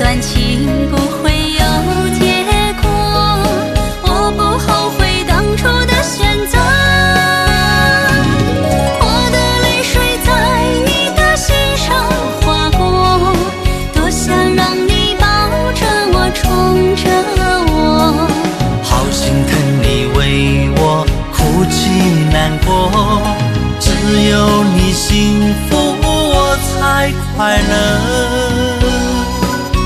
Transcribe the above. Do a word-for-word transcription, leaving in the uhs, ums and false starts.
段情不会有结果，我不后悔当初的选择。我的泪水在你的心上划过，多想让你抱着我，宠着我。 好心疼你为我哭泣难过，只有你幸福我才快乐。